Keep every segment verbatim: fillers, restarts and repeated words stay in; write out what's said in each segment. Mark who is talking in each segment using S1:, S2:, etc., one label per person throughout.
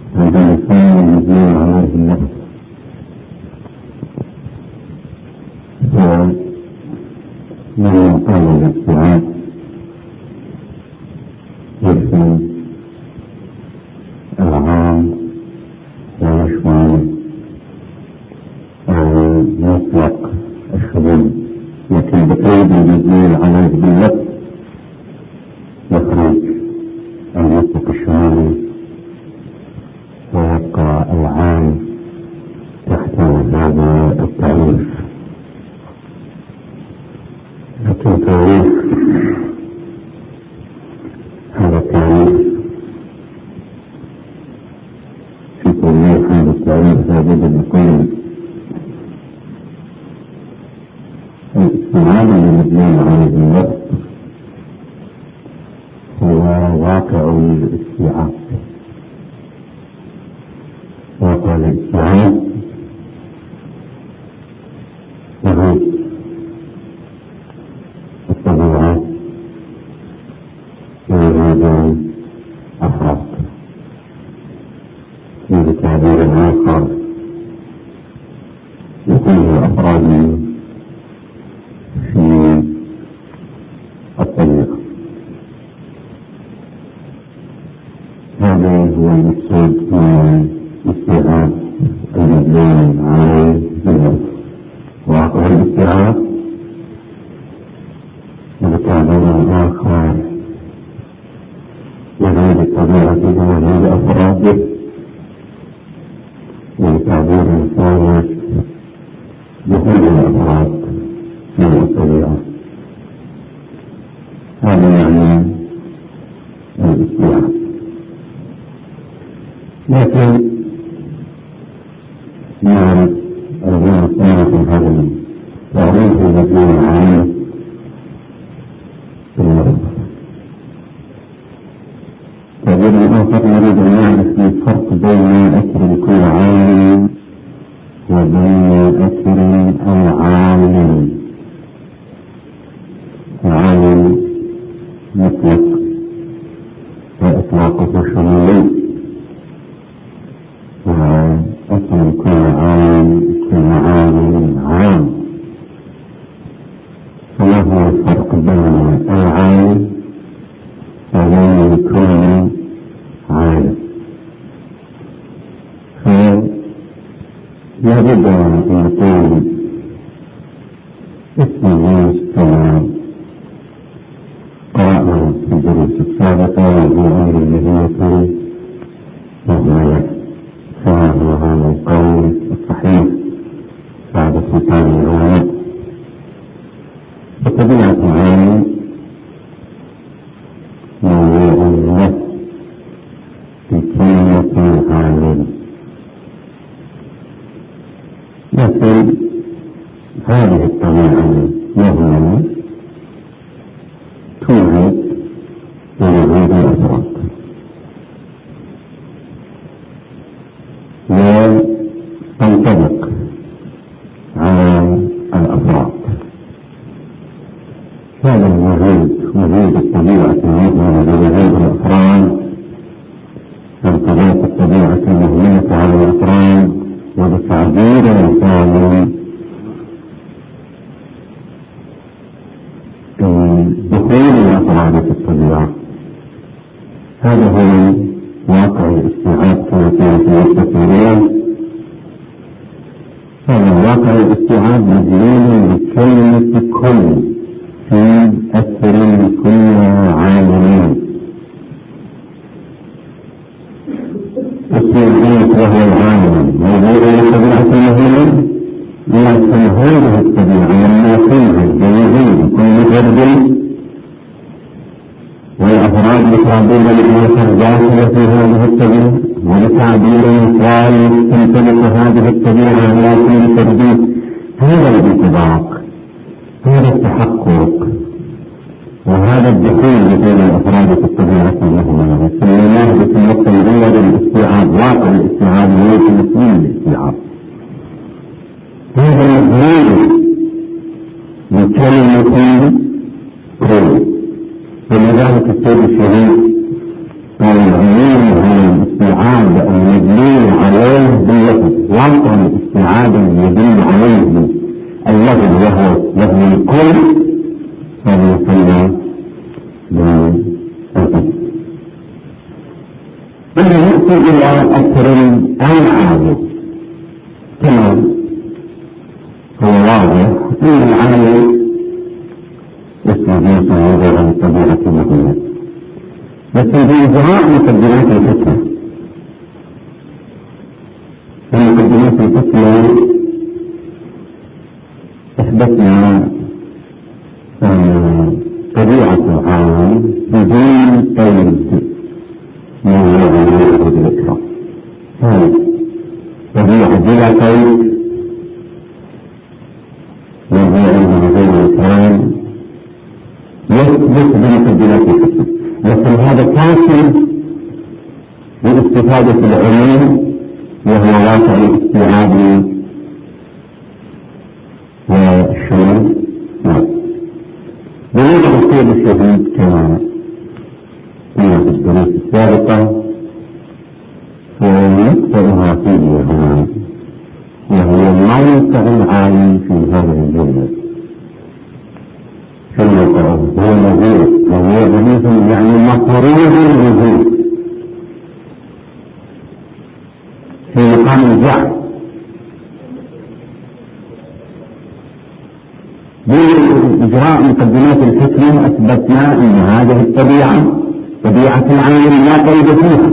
S1: هذا الإنسان المبني عليه النفس ومن يقال الاستيعاب يشمل العام ويشمل مطلق الشمول، لكن بقيد المبني عليه بالنفس يخرج المطلق الشمولي ويبقى العام تحت هذا التعريف. لكن تعريف هذا التعريف في توضيح هذا التعريف لابد أن يكون الاستيعاب المبني عليه النفس هو واقع الاستيعاب. واقع الاستيعاب وجود الطبيعة ووجود أفراد. في تعبير آخر يكون الأفراد في الطريق. هذا هو المقصود من الاستيعاب المبني عليه النفس. واقع الاستيعاب بتعبير آخر وجود الطبيعة ووجود أفراده، وبتعبير ثالث دخول الأفراد في الطبيعة. هذا يعني الاستيعاب. لكن نعرف أرجاء الصلاة هذا التعريف المبني عليه النفس. تعبير آخر نريد أن نعرف الفرق بين أثر كل عالم وبين أثر العالم. العالم مطلق وإطلاقه شمولي، وأثر كل عالم كل عالم عام. فما هو الفرق بين العالم وبين كل عالم؟ فلا بد أن يكون اسم الناس كما قرأنا في الدروس السابقة وفي أمر المهنة مهملة، فهو هذا القول الصحيح بعد سلطان العلماء. وطبيعة العالم موضوع له في كلمة عالم، لكن هذه الطبيعة مهمة توجد ووجود الأفراد، وتنطبق على الأفراد. هذا الوجود وجود الطبيعة المهمة ووجود الأفراد، انطباق الطبيعة المهمة على الأفراد، وبتعبير ثاني دخول الأفراد في الطبيعة. هذا هو واقع الاستيعاب كما كان في التفسير. هذا واقع الاستيعاب مدلول بكلمة كل في أثر كل عالمين. السيد وهو العالم موجود لطبيعة المهمة، لكن هذه الطبيعة لما توجد بوجود كل فرد والأفراد مترابين لأنها داخلة في هذه الطبيعة، ولتعبير ثالث تنطبق هذه الطبيعة على كل فرد. هذا الانطباق، هذا التحقق، وهذا الدخول بين الأفراد في الطبيعة المهمة سميناه باسم التنظير الاستيعاب. واقع الاستيعاب وليس مسلم الاستيعاب. هذا مدلول بكلمة كل. ولذلك السيد الشهيد قال العلوم على الاستيعاب المبني استيعابا يدل عليه اللفظ وهو لفظ الكل هذا يسمى بالقسم. ثم نأتي إلى الترم العادل. كما هو واضح أن العالم يستضيف وضع الطبيعة المهمة، لكن بإجراء مقدمات الفتنة ومقدمات الفتنة أثبتنا طبيعة العالم بدون قيد من وضع الإكرام. هذه طبيعة بلا قيد وهي أن وضع الإكرام يثبت بمقدمات الفتنة، لكن هذا كافي باستفادة العلوم وهو واقع الاستيعاب والشمول. بنود السيد الشهيد كما قلنا في الدروس السابقة ونقطعها فيه هنا، وهو موقع العالم في هذه الجملة. في الموقع هو مغير وهو ضعيف يعني مقرون الوجود في مقام الجعل. بإجراء مقدمات الحكمة أثبتنا أن هذه الطبيعة طبيعة العالم لا قيد فيها.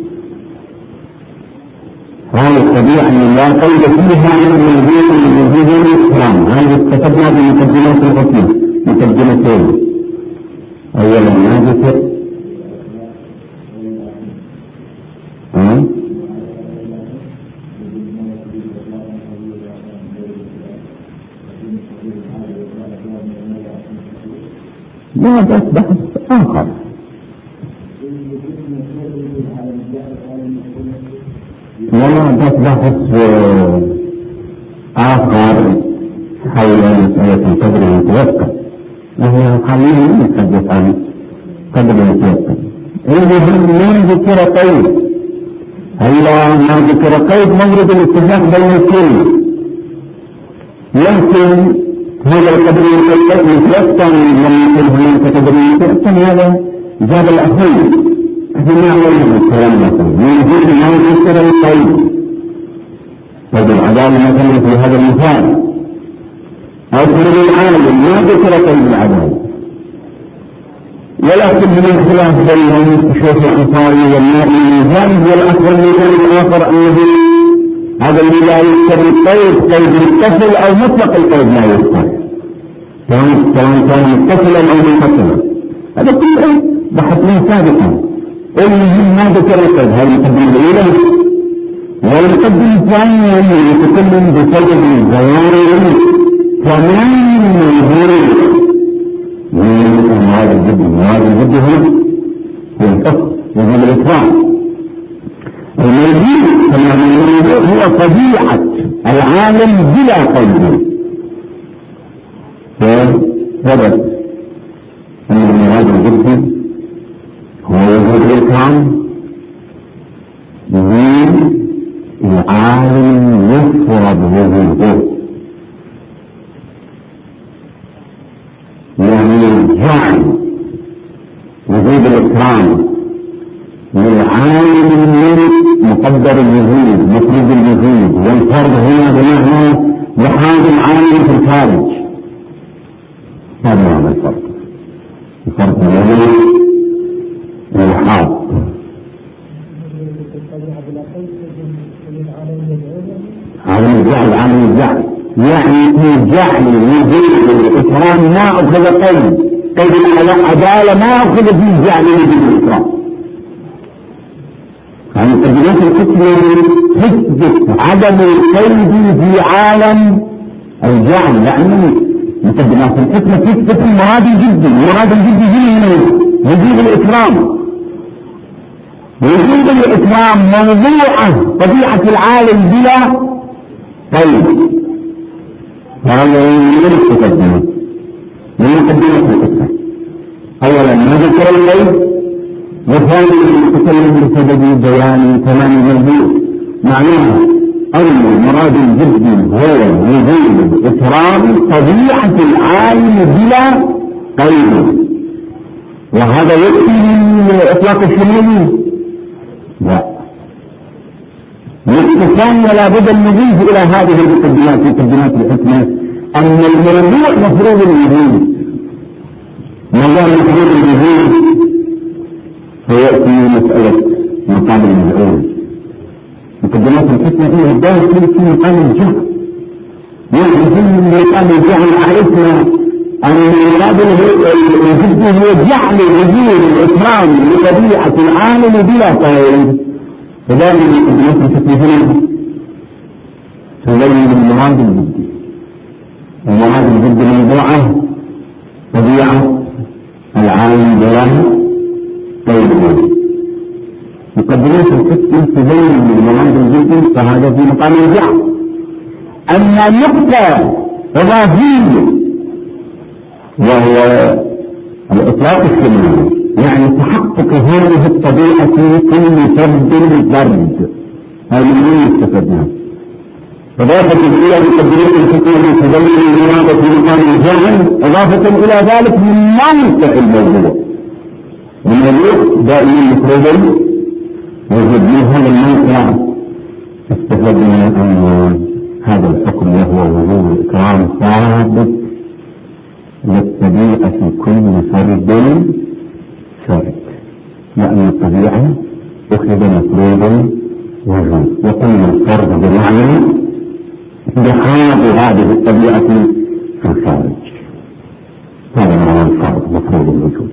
S1: هذه الطبيعة اللي لا قيد فيها من الوجود الوجود والإكرام. هذه استفدنا بمقدمات الحكمة مقدمتين. أولا ما ذكر أه؟ لا بس بحث آخر. ولا بس بحث آخر حول مسألة القدر المتوقع، وهي قليل يتحدث عن قدر المتوقع. المهم ما ذكر قيد، هلا ما ذكر قيد مورد الاتفاق بين الكل، لكن هذا القدر المتوقع لما يكون هناك قدر متوقع هذا جاب الأخير. احنا ما علينا الكلام مثلا يجب ما يذكر القيد. قيد العدالة مثلا في هذا المثال أو قدر العالم ما ذكر قيد العدالة، ولكن من الخلاف بينهم الشيخ الأنصاري والنائي الميزان والأكبر الميزان الآخر أنه هذا اللي لا يذكر القيد قيد متصل أو مطلق القيد لا يذكر، سواء كان متصلا أو منفصلا. هذا كله بحثناه سابقا. المهم ما ذكر القيد. هذه المقدمة الأولى. والمقدمة الثانية يتكلم بسبب الظواهر ثمان مظاهر من أمراض الجد. أمراض الجد هو الحكم وهو الإكرام. الموجود كما نقول هو طبيعة العالم بلا قيد. فثبت أن المراد الجد هو وجود الإكرام من العالم يفرض وجوده، يعني الجعل وجود الإكرام للعالم من مقدر الوجود مفروض الوجود، والفرض هنا بمعنى لحاظ العالم في الخارج. هذا هو الفرق. الفرق بين الحاض عالم الجعل. عالم الجعل يعني في جعل وجود الإكرام ما أخذ قيد. قيد العدالة ما أخذ في جعل وجود الإكرام. يعني مقدمات الحكمة تثبت عدم القيد في عالم الجعل، لأنه مقدمات الحكمة تثبت المراد الجدي. المراد الجدي هنا وجود الإكرام. وجود الإكرام موضوعة طبيعة العالم بلا قيد. هذا من المقدمة من مقدمة الحكمة. أولا ما ذكر القيد، وثانيا يتكلم بسبب بيان تمام الموضوع. معناها أن المراد الجدي هو وجود إكرام طبيعة العالم بلا قيد، وهذا يكفي من إطلاق الشمولي؟ لا، نقصان ولا بد أن نضيف إلى هذه المقدمات مقدمات الحكمة أن الموضوع مفروض الوجود. موضوع مفروض الوجود فيأتي مسألة مقام المفعول. مقدمات الحكمة هي الداخل في مقام الجهل، يعني في مقام الجهل عرفنا أن المراد الجد هو جعل وجود الإكرام لطبيعة العالم بلا قيد. فذلك مقدمات الحكمة هنا تبين المراد الجدي. المراد الجدي موضوعه طبيعة العالم بلا قيد. مقدمات الحكمة تبين المراد الجدي، فهذا في مقام الجعل. أما نقطة إضافية وهو الإطلاق الشمالي، يعني تحقق هذه الطبيعة في كل فرد فرد، هذا من استفدناه. إضافة إلى مقدمات الحكمة تبين المراد في مقام الجعل، إضافة إلى ذلك من موقع الموضوع. الموضوع دائما مفروض وجد من هذا الموقع استفدنا أن هذا الحكم وهو وجود الإكرام ثابت للطبيعة في كل فرد فرد، لأن الطبيعة أخذ مفروض وجود، وقلنا الفرد بمعنى بحاض هذه الطبيعة في الخارج. هذا معنى الفرد مفروض الوجود.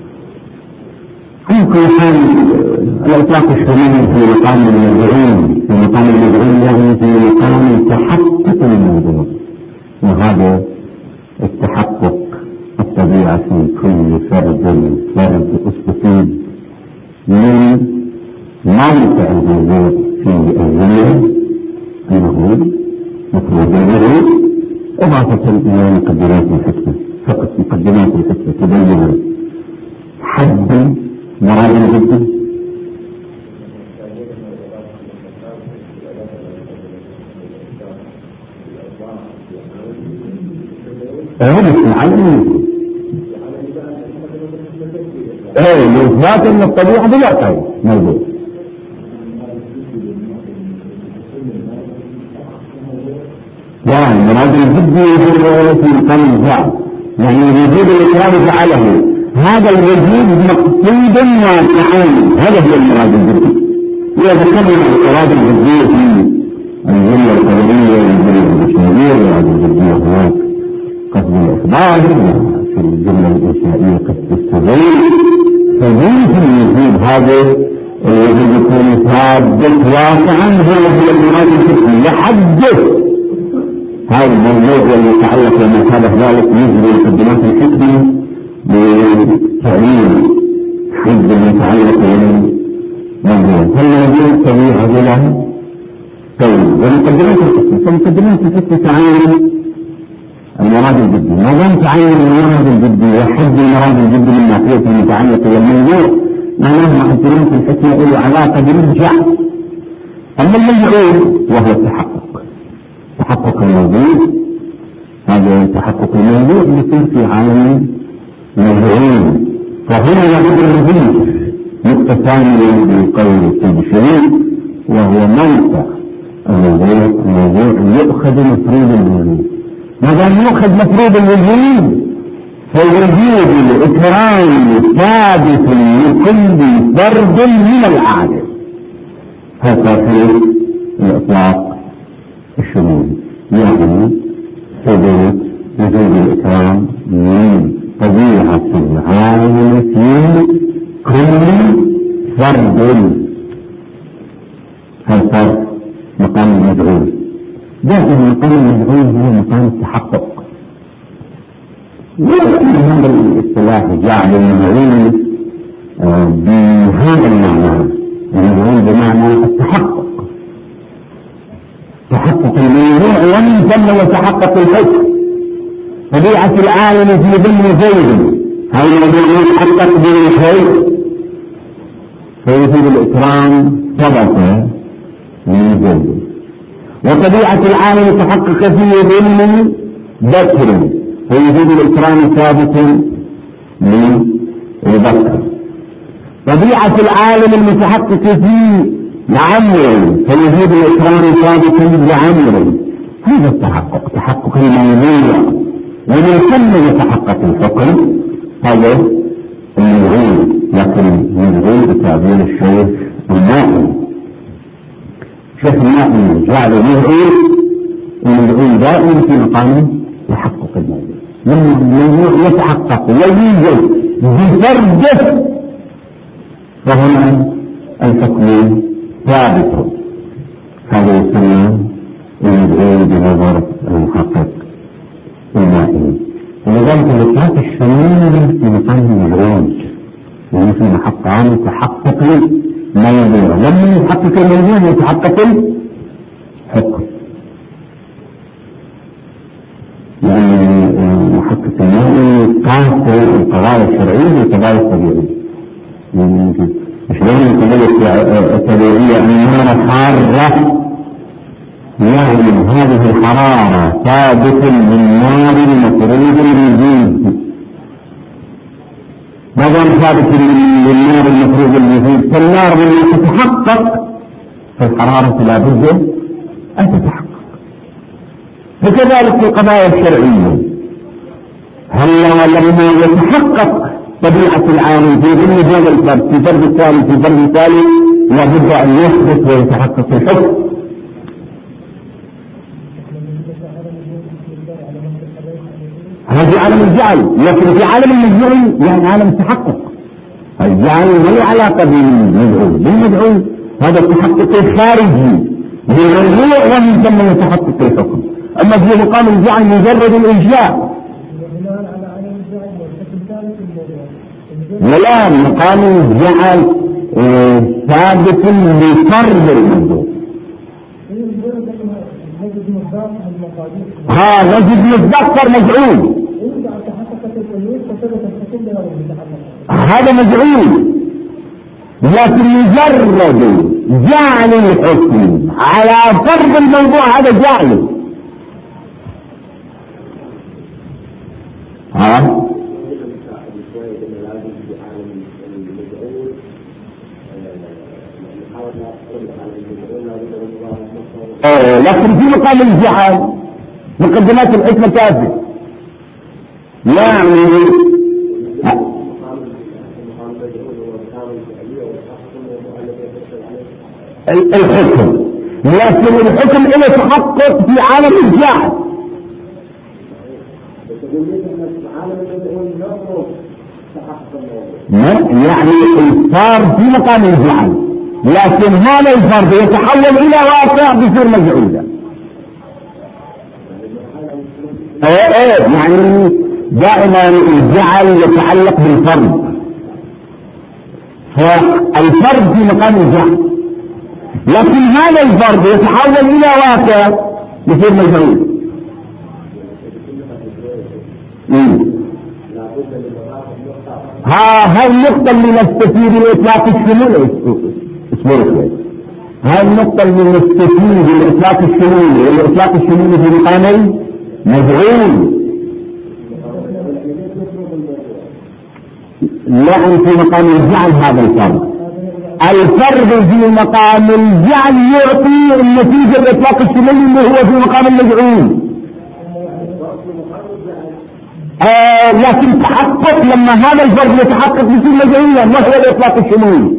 S1: في كل حال الإطلاق الشمالي في مقام المدعوين، في مقام المدعوين يعني في مقام تحقق الموضوع، وهذا التحقق الطبيعة في كل فرد فرد أسبوعي من موقع الموضوع في الجملة أنه مفروض الوجود، إضافة إلى مقدمات الحكمة. فقط مقدمات الحكمة تبين حد مراد الجد. هذا العلم ايه لإثبات أن الطبيعة بلا قيد موجود. يعني مراد الجد يجب في مقام الجعل، يعني وجود الإكرام فعله، هذا الوجود مقصود واقعا، هذا هو المراد الجدي. إذا ذكرنا المراد الجدي في الجملة القدرية والجملة الإنشائية، المراد الجدي هناك قصد الإخبار، في الجملة الإنشائية قصد التغيير، فممكن يجيب هذا الوجود يكون ثابت واقعا، هذا هو المراد الجدي لحد هذا الموضوع المتعلق بما شابه ذلك يجري مقدمات الحكمة بتعليم حد المتعلق بالموضوع. فالموضوع طبيعة بلا قيد. ومقدمات الحكمة، فمقدمات الحكمة تعين المراد الجدي. ما دام تعين المراد الجدي وحد المراد الجدي من ناحية المتعلق بالموضوع، معناه مقدمات الحكمة له علاقة بالجعل. أما الموضوع وهو التحقق، تحقق الموضوع، هذا تحقق الموضوع يصير في عالم موضوعين. فهنا لابد من نضيف نقطة ثانية بقول السيد الشريف، وهو موقع الموضوع. الموضوع يؤخذ مفروض الوجود. ما دام يؤخذ مفروض الوجود فوجود الإكرام ثابت لكل فرد من العالم. هذا في الإطلاق الشمولي، يعني ثبوت وجود الإكرام من طبيعة العالم في كل فرد. هذا مقام المدعو. دائما مقام المدعو هو مقام التحقق، ولكن هذا الاصطلاح جعل المدعو بهذا المعنى، المدعو بمعنى التحقق، تحقق الموضوع ومن ثم يتحقق الحكم. طبيعة العالم في ضمن زيد، هذا الموضوع يتحقق بالشيء فيفيد الإكرام ثبت من زيد. وطبيعة العالم تحقق في ظلم ذكر ووجود الإكرام ثابت للذكر. طبيعة العالم المتحقق في عمر فوجود الإكرام ثابت لعمر. هذا التحقق تحقق الموضوع، ومن ثم يتحقق الحكم. هذا الموضوع، لكن الموضوع بتعبير الشيخ النائم. شيخ النائم جعل الموضوع الموضوع دائما في مقام تحقق الموضوع. لما الموضوع يتحقق ويوجد بفرده فهنا الحكم ثابت. هذا يسمى المدعو بنظر المحقق النائم. ولذلك الإطلاق الشمول في مقام المدعو ومثل محق عام تحقق موضوع. لما يحقق الموضوع يتحقق الحكم، لأن محقق النائم قاس القضايا الشرعية والقضايا الطبيعية. شلون القضية الطبيعية النار حارة، يعني هذه الحرارة ثابت للنار المفروض للوجود. ما دام ثابت للنار المفروض للوجود فالنار لما تتحقق فالحرارة لا بد أن تتحقق. وكذلك في القضايا الشرعية، هل لما يتحقق طبيعة العالم في ضمن هذا الفرد في فرد الثالث في فرد الثالث لابد أن يحدث ويتحقق الحكم. هذا عالم الجعل، لكن في عالم المجعول يعني عالم التحقق. الجعل ما له علاقة بالمجعول، بالمجعول هذا التحقق الخارجي بالموضوع ومن ثم يتحقق الحكم. أما في مقام الجعل مجرد الإنشاء، ولا مقام الجعل ثابت لفرض الموضوع. ها نجد متذكر مجعول، هذا مجعول، لكن مجرد جعل الحكم على فرض الموضوع هذا جعل. ها أه لكن في مقام الجعل مقدمات الحكمة كافية. يعني الحكم، لكن الحكم له تحقق في عالم الجعل. يعني الفرد في مقام الجعل، لكن هذا الفرد يتحول الى واقع بصير مجعولا. ايه ايه يعني دائما الجعل يتعلق بالفرد، فالفرد في مقام الجعل، لكن هذا الفرد يتحول الى واقع بصير مجعول. ها هاي النقطة اللي نستفيد الإطلاق الشمولي. اسمه هاي النقطة اللي نستفيد الإطلاق الشمولي. الإطلاق الشمولي في مقام مجعول، لأن في مقام الجعل هذا الفرد. الفرد في مقام الجعل يعطي النتيجة الإطلاق الشمولي اللي هو في مقام المجعول. آه لكن تحقق لما هذا الفرد يتحقق بكل مجعولا ما هو الإطلاق الشمولي.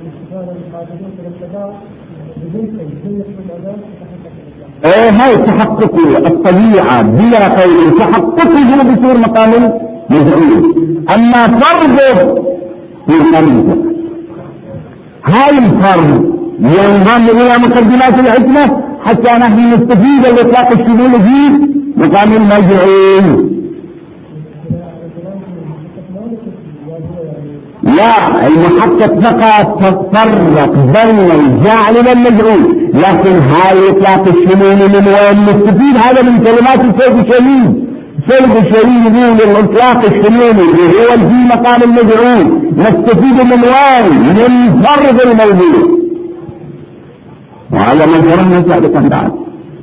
S1: ايه هاي تحقق الطبيعة بلا قول تحققه بصير مقام مجعول. اما فرضه في مقام الجعل، هاي الفرض ينضم الى مقدمات الحكمة حتى نحن نستفيد الإطلاق الشمولي في مقام المجعول. لا المحقق فقط تفرق بين الجاعل والمجعول، لكن هاي اطلاق الشمول من وين نستفيد؟ هذا من كلمات السيد الشميل. السيد الشميل يقول الاطلاق الشمولي هو في مقام المجعول نستفيد من وين؟ من فرض الموضوع، وهذا من فرضنا سابقا بعد.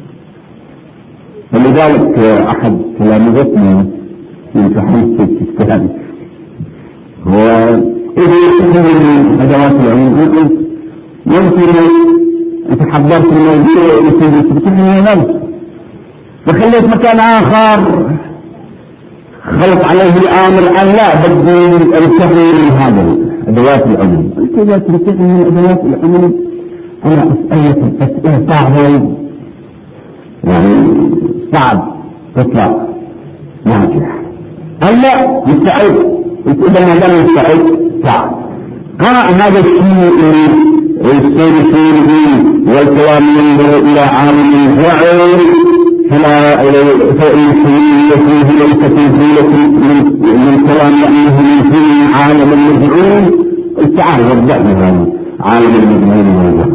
S1: ولذلك أحد تلامذتنا يمتحن في الكلام هو إذا يستخدم من أدوات العلم يمكن أنت حضرت الموضوع وتمتحن نفس وخليت مكان آخر خلط عليه الآمر أن لا بدي أمتحن من هذا أدوات العلم. قلت إذا تمتحن من أدوات العلم أنا أسألك أسئلة صعبة يعني صعب تطلع ناجح. قال لا مستعد. قلت إذا ما دام مستعد صعب. قرأ هذا الشيء السير فيه والكلام ينظر إلى عالم الجعل فلا فإن فيه ليس تنزيلة من كلام لأنه من فيه عالم المجعول. تعال وضعنا عالم المجعول والجعل.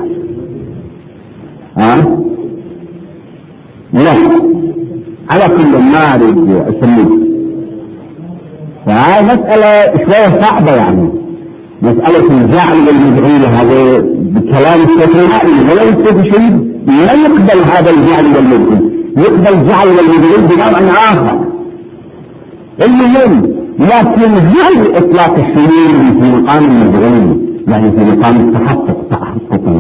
S1: ها؟ لا على كل ما أريد أسميه. فهذه مسألة شوية صعبة يعني مسألة الجعل والمجعول هذا بكلام استثنائي ولا يستطيع شيء لا يقبل هذا الجعل والمجعول. يقبل جعل والمجعول بنوع آخر. المهم لكن هل إطلاق الشمول في مقام المجعول يعني في مقام التحقق تحقق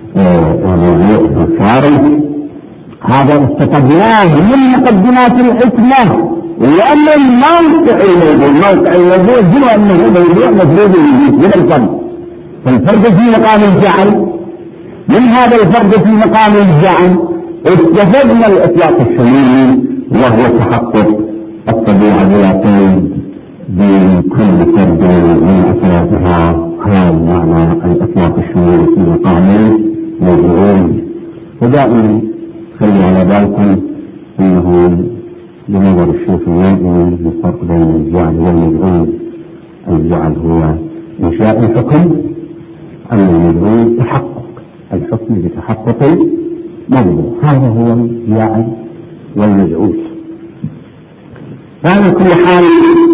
S1: الفارغ هذا استفدناه من مقدمات الحكمة لأن الموقع الموضوع موقع الموضوع هو أنه موضوع مفروض من الفرد. فالفرد في مقام الجعل من هذا الفرد في مقام الجعل استفدنا الإطلاق الشمولي وهو تحقق الطبيعة بلا قيد بكل فرد من أسرارها. هذا معنى الإطلاق الشمولي في مقام الموضوعين. ودائما خلي على بالكم أنه بنظر الشيخ النائي الفرق بين الجعل والمجعول. الجعل هو إنشاء الحكم أما المجعول تحقق الحكم بتحقق الموضوع. هذا هو الجعل والمجعول. فعلى كل حال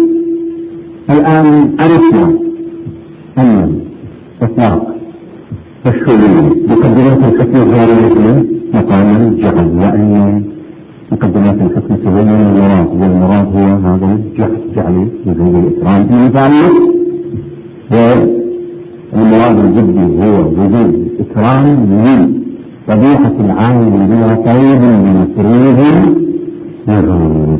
S1: الآن عرفنا أن إطلاق الشمول مقدمات الحكم غير مثل مقام الجعل لأن مقدمات الحكم تبين المراد والمراد هو هذا الجعل جعل وجود الإكرام مثاله والمراد الجدي هو وجود الإكرام من طبيعة العالم بلا قيد بمفروض يغلط.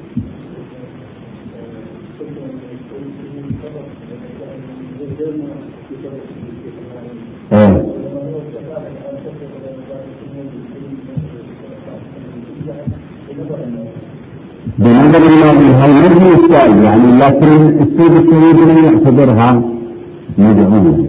S1: بنظر الماضي هل نجم السؤال يعني لكن السيد الشهيد لم يعتبرها مجعولة.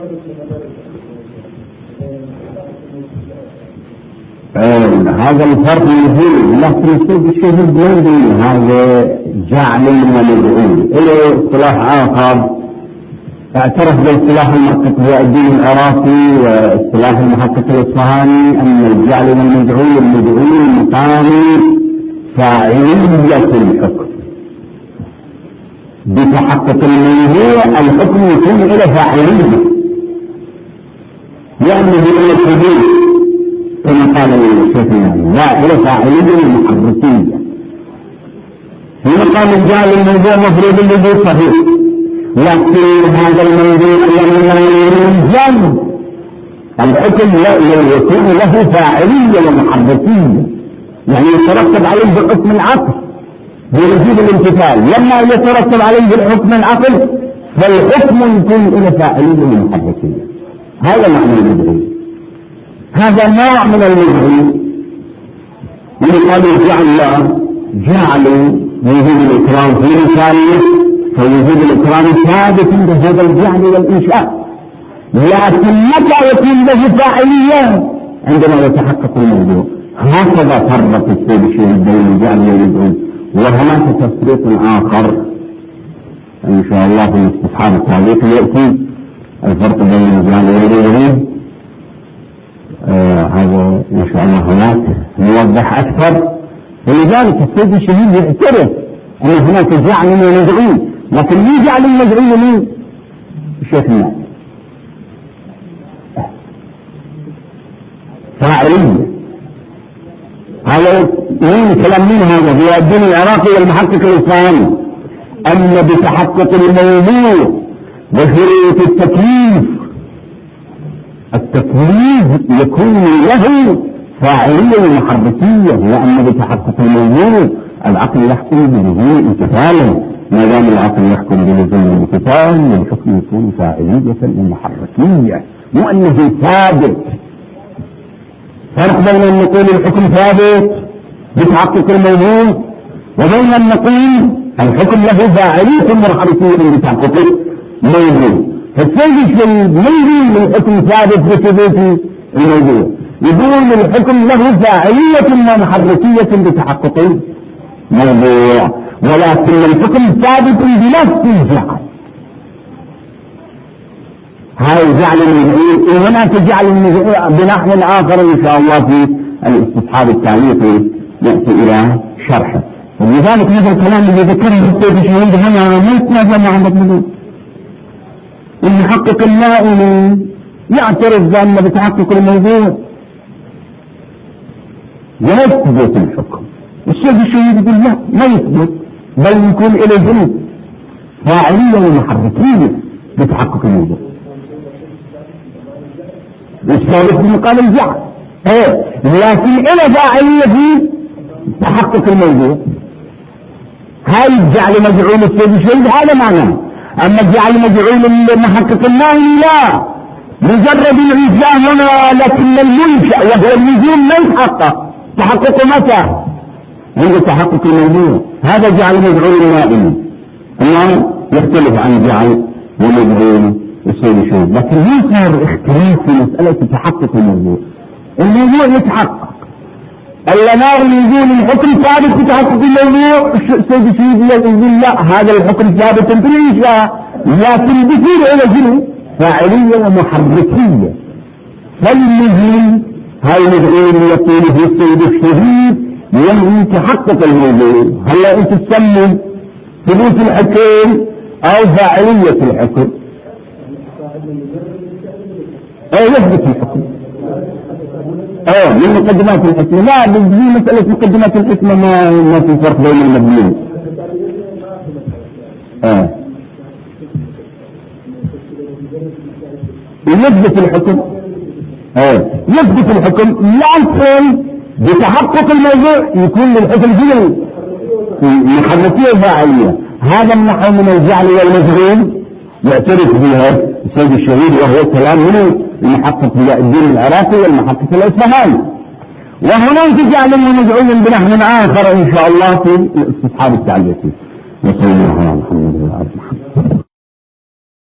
S1: هذا الفرق موجود لكن السيد الشهيد لا يدري هذا جعل ومجعول. إلى اصطلاح آخر اعترف باصطلاح المحقق هو الدين العراقي واصطلاح المحقق الإصفهاني أن الجعل والمجعول المجعول مقام فاعلية الحكم بتحقق الموضوع الحكم يكون إلى فاعلية لأنه إلى الحدود كما قال الشيخ النائي لا إلى فاعلية محركية. في مقام الجعل الموضوع مفروض الوجود صحيح لكن هذا الموضوع لما يلزم الحكم يكون له فاعلية ومحركية يعني يترتب عليه بحكم العقل بوجود الامتثال. لما يترتب عليه بالحكم العقل فالحكم يكون إلى فاعلية ومحركية. هذا معنى المدعي. هذا نوع من المدعي يقال جعل الله جعل وجود الإكرام في مثاله فوجود الإكرام ثابت بهذا الجعل والإنشاء لكن متى يكون له فاعلية عندما يتحقق الموضوع. هكذا فرق السيد الشهيد بين الجعل والمجعول. وهناك تفريق آخر إن شاء الله في استصحاب التاريخ يأتي الفرق بين الجعل والمجعول. آه هذا إن شاء الله هناك نوضح أكثر. ولذلك السيد الشهيد يعترف أن هناك جعل ومجعول لكن ليه جعل المجعول ليه الشيخ النائي فاعلية. هذا من كلام من هذا ضياء الدين العراقي والمحقق الإسلامي أن بتحقق الموضوع وشروط التكليف التكليف يكون له فاعلية ومحركية، لأن بتحقق الموضوع العقل يحكم بلزوم امتثالا، ما دام العقل يحكم بلزوم الامتثال والحكم يكون فاعلية ومحركية، مو أنه ثابت. فرق بين أن نقول الحكم ثابت بتحقق الموضوع وبين أن نقول الحكم له فاعلية ومحركية بتحقق الموضوع. فالسيد الشريف ما يقول الحكم ثابت بثبوت الموضوع، يقول الحكم له فاعلية ومحركية بتحقق الموضوع، ولكن الحكم ثابت بنفس الجعل. هاي جعل المجعول، وهناك جعل بنحو آخر إن شاء الله في الاستصحاب التعليقي يأتي إلى شرحه. ولذلك هذا الكلام اللي ذكره السيد الشهيد هنا ما يتنازل مع المطلوب. المحقق النائي يعترف بأن بتحقق الموضوع يثبت الحكم، السيد الشهيد يقول لا ما يثبت، بل يكون إلى جنب فاعلية ومحركية بتحقق الموضوع. الثالث بمقام الجعل ايه، لكن إلى فاعلية في تحقق الموضوع. هاي الجعل مجعول السيد الشهيد هذا معناه، أما الجعل مجعول المحقق النائي لا، مجرد الإنشاء هنا لكن المنشأ وهو اللزوم ما يتحقق. تحقق متى؟ عند تحقق الموضوع. هذا جعل مجعول النائي، النائي يختلف عن جعل ومجعول السيد الشهيد، لكن ما صار اختلاف في مسألة تحقق الموضوع. الموضوع يتحقق، النائي يقول الحكم ثابت في تحقق الموضوع، السيد الشهيد يقول لا هذا الحكم ثابت في الإنشاء لكن بصير إلى جنب فاعلية ومحركية. فالمهم هاي مدعين يقول في السيد الشهيد ينهي تحقق الموضوع. هلا انت تسمي ثبوت الحكم او فاعلية الحكم؟ ايه يثبت الحكم، ايه من مقدمات الحكم. لا دي مسألة مقدمات الحكم ما ما في فرق بين المبنيين. ايه يثبت الحكم، ايه يثبت الحكم، لكن بتحقق الموضوع يكون للحكم جنب محركية وفاعلية. هذا النحو من الجعل والمجعول يعترف بها السيد الشهيد، وهو كلام من المحقق ضياء الدين العراقي والمحقق الإصفهاني. وهناك جعل ومجعول بنحو آخر إن شاء الله في الاستصحاب التعليقي. وصلى الله على محمد وعلى آله محمد.